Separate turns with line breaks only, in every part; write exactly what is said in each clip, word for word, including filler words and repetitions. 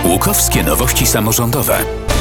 Łukowskie nowości samorządowe.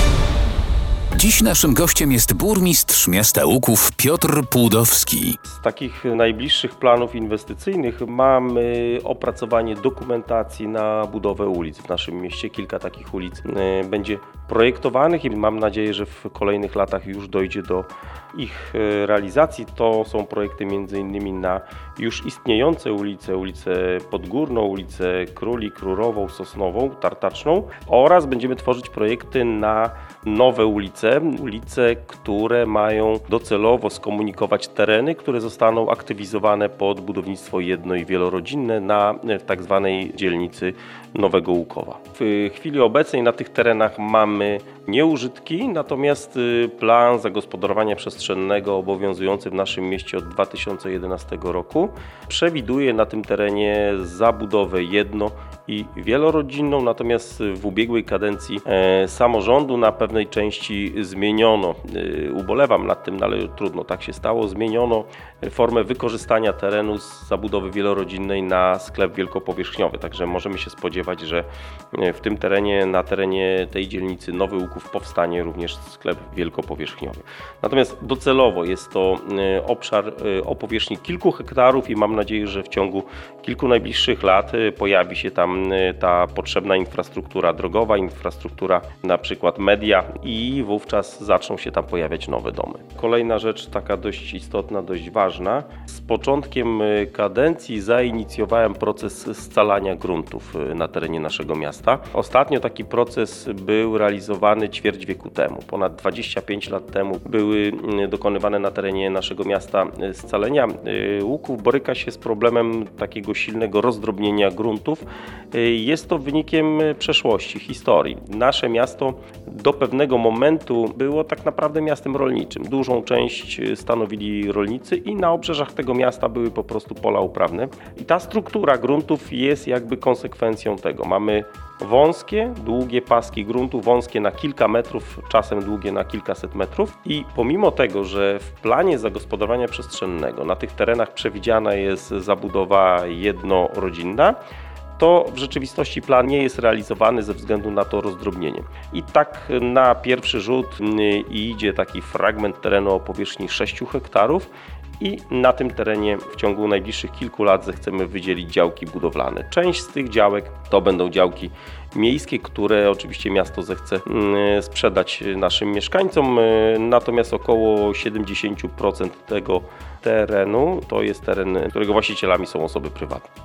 Dziś naszym gościem jest burmistrz miasta Łuków Piotr Płudowski.
Z takich najbliższych planów inwestycyjnych mamy opracowanie dokumentacji na budowę ulic. W naszym mieście kilka takich ulic będzie projektowanych i mam nadzieję, że w kolejnych latach już dojdzie do ich realizacji. To są projekty między innymi na już istniejące ulice, ulicę Podgórną, ulicę Króli, Krurową, Sosnową, Tartaczną oraz będziemy tworzyć projekty na nowe ulice, ulice, które mają docelowo skomunikować tereny, które zostaną aktywizowane pod budownictwo jedno- i wielorodzinne na tak zwanej dzielnicy Nowego Łukowa. W chwili obecnej na tych terenach mamy nieużytki, natomiast plan zagospodarowania przestrzennego obowiązujący w naszym mieście od dwa tysiące jedenastego roku przewiduje na tym terenie zabudowę jedno- i wielorodzinną, natomiast w ubiegłej kadencji e, samorządu na pewnej części zmieniono, e, ubolewam nad tym, no ale trudno, tak się stało, zmieniono formę wykorzystania terenu z zabudowy wielorodzinnej na sklep wielkopowierzchniowy, także możemy się spodziewać, że w tym terenie, na terenie tej dzielnicy Nowy Łuków powstanie również sklep wielkopowierzchniowy. Natomiast docelowo jest to obszar o powierzchni kilku hektarów i mam nadzieję, że w ciągu kilku najbliższych lat pojawi się tam ta potrzebna infrastruktura drogowa, infrastruktura na przykład media i wówczas zaczną się tam pojawiać nowe domy. Kolejna rzecz taka dość istotna, dość ważna. Z początkiem kadencji zainicjowałem proces scalania gruntów na terenie naszego miasta. Ostatnio taki proces był realizowany ćwierć wieku temu. Ponad dwadzieścia pięć lat temu były dokonywane na terenie naszego miasta scalenia. Łuków boryka się z problemem takiego silnego rozdrobnienia gruntów. Jest to wynikiem przeszłości, historii. Nasze miasto do pewnego momentu było tak naprawdę miastem rolniczym. Dużą część stanowili rolnicy i na obrzeżach tego miasta były po prostu pola uprawne. I ta struktura gruntów jest jakby konsekwencją tego. Mamy wąskie, długie paski gruntu, wąskie na kilka metrów, czasem długie na kilkaset metrów i pomimo tego, że w planie zagospodarowania przestrzennego na tych terenach przewidziana jest zabudowa jednorodzinna, to w rzeczywistości plan nie jest realizowany ze względu na to rozdrobnienie. I tak na pierwszy rzut idzie taki fragment terenu o powierzchni sześciu hektarów i na tym terenie w ciągu najbliższych kilku lat zechcemy wydzielić działki budowlane. Część z tych działek to będą działki miejskie, które oczywiście miasto zechce sprzedać naszym mieszkańcom, natomiast około siedemdziesiąt procent tego terenu to jest teren, którego właścicielami są osoby prywatne.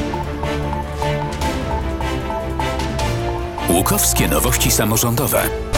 Łukowskie nowości samorządowe.